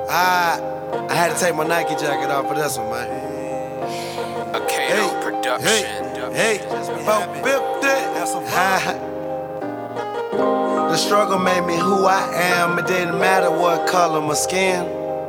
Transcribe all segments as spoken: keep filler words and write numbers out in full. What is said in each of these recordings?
I, I had to take my Nike jacket off for this one, man. Akato Hey, Production. Hey, hey, about fifty. The struggle made me who I am. It didn't matter what color my skin.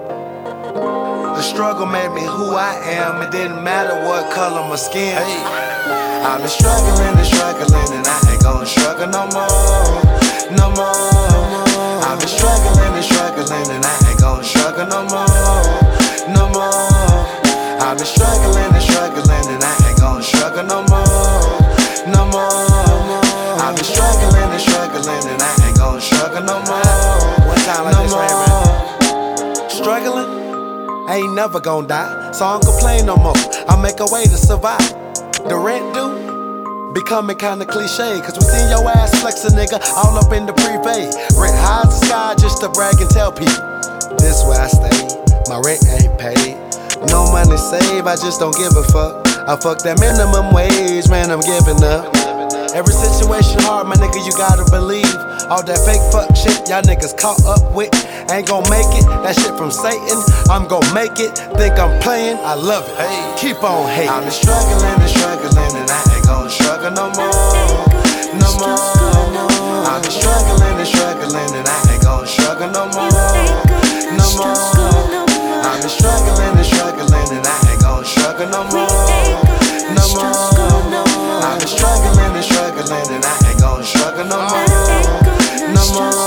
The struggle made me who I am. It didn't matter what color my skin. Hey, I've been struggling and struggling, and I ain't gonna struggle no more, no more. I've been struggling and struggling, and I ain't gonna struggle no more, no more. I've been struggling and struggling, and I ain't gonna struggle no more, no more. I've been struggling and struggling, and I ain't gonna struggle no more. One time like no this right here, man. Struggling, I ain't never gonna die, so I don't complain no more. I make a way to survive. The rent due, becoming kinda cliche, cause we seen your ass flex a nigga all up in the privé. Rent high as the sky just to brag and tell people this where I stay, my rent ain't paid. No money saved, I just don't give a fuck. I fuck that minimum wage, man, I'm giving up. Every situation hard, my nigga, you gotta believe. All that fake fuck shit y'all niggas caught up with ain't gon' make it. That shit from Satan, I'm gon' make it. Think I'm playing, I love it. Hey, keep on hating. I've been struggling and struggling, and I ain't gon' struggle no more, no more. I've been struggling and struggling, and I ain't gon' struggle no more, no more. I've been struggling and struggling, and I ain't gon' struggle no more, no more. I've been struggling and struggling, and I ain't gon' struggle no more, no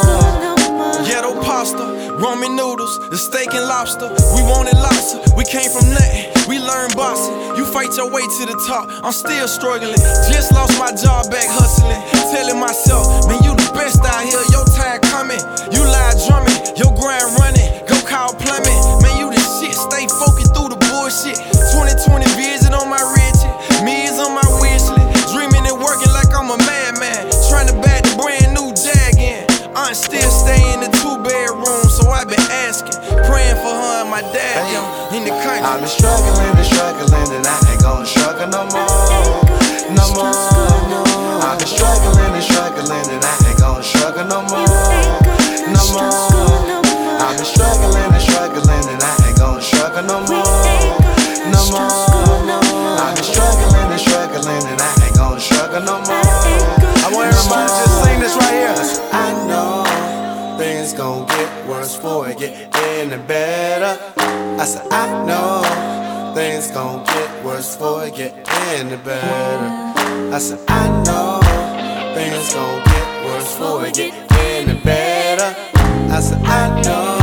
more. Ghetto pasta, Roman noodles, the steak and lobster. We wanted lobster, we came from nothing, we learned boxing. You fight your way to the top, I'm still struggling. Just lost my job back hustling, telling myself, man, you the best out here, your time coming. You lie drumming, your grind running, go call plumbing. Man, you the shit, stay focused through the bullshit. twenty twenty vision on my Reggie, millions on my wish list. Dreaming and working like I'm a madman, trying to back the brand new Jag in. Aunt still stay in the two bedroom, so I've been asking, praying for her and my dad, yo, in the country. I've been struggling and struggling, and I ain't gon' struggle no more, no more. I've been struggling and struggling, and I ain't gon' struggle no more, no more. I've been struggling and struggling, and I ain't gon' struggle no more, no more. I've been struggling and struggling, and I ain't gon' struggle no more. I want everybody to just sing this right here. I know things gon' get worse before it get any better. I said I know things gon' get worse before it get any better. I said I know things gon' get worse before it get any better. I said I know